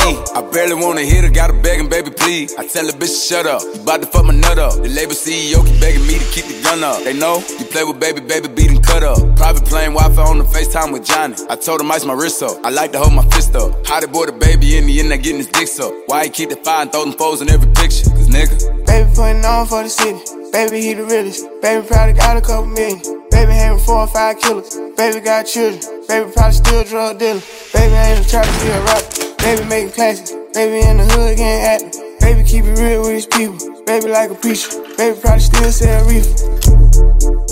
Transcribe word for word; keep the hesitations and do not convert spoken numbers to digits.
ski. I barely wanna hit her, gotta begging, baby, please. I tell the bitch to shut up, you bout to fuck my nut up. The label C E O keep begging me to keep the gun up. They know you play with baby, baby, beat and cut up. Private plane, Wi-Fi on the FaceTime with Johnny. I told him ice my wrist up, I like to hold my fist up. How they boy the baby in the end, getting his dicks up. Why he keep the fire and throw them foes in every picture? Cause nigga, baby putting on for the city. Baby, he the realest. Baby probably got a couple million. Baby having four or five killers. Baby got children. Baby probably still drug dealer. Baby ain't a trapper, he a rapper. Baby making classics. Baby in the hood getting active. Baby keep it real with his people. Baby like a preacher. Baby probably still sell reefer.